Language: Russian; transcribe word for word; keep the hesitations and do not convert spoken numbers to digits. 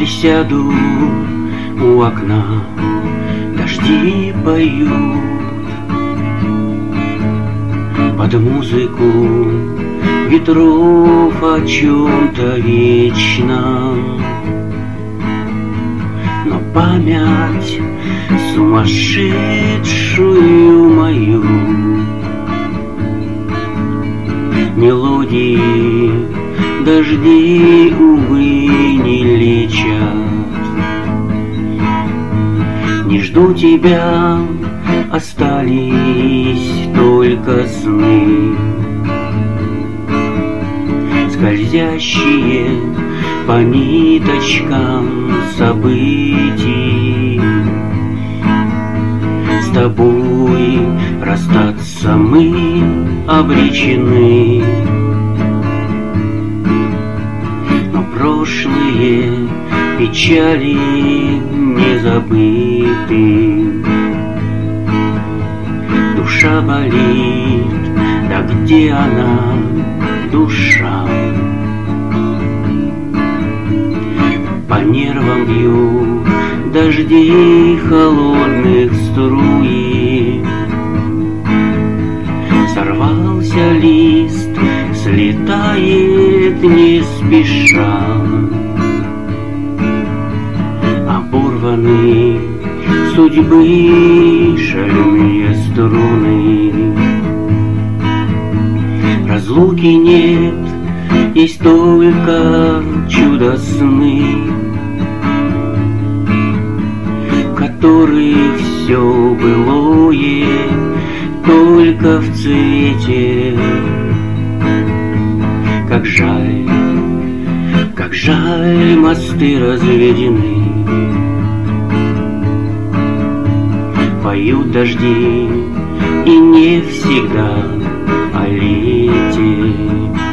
присяду у окна, дожди поют под музыку ветров о чем-то вечном. Но память сумасшедшую мою мелодии дожди, увы, не лечат. Не жду тебя, остались только сны, скользящие по ниточкам событий. С тобой расстаться мы обречены, но прошлые печали не забыты. Душа болит, да где она, душа? По нервам бьют дожди холодных струи. Сорвался лист, слетает не спеша. Оборваны судьбы шальные струны. Разлуки нет, есть только чудо-сны, в которых все былое только в цвете. Как жаль, как жаль, мосты разведены. Поют дожди, и не всегда о лете.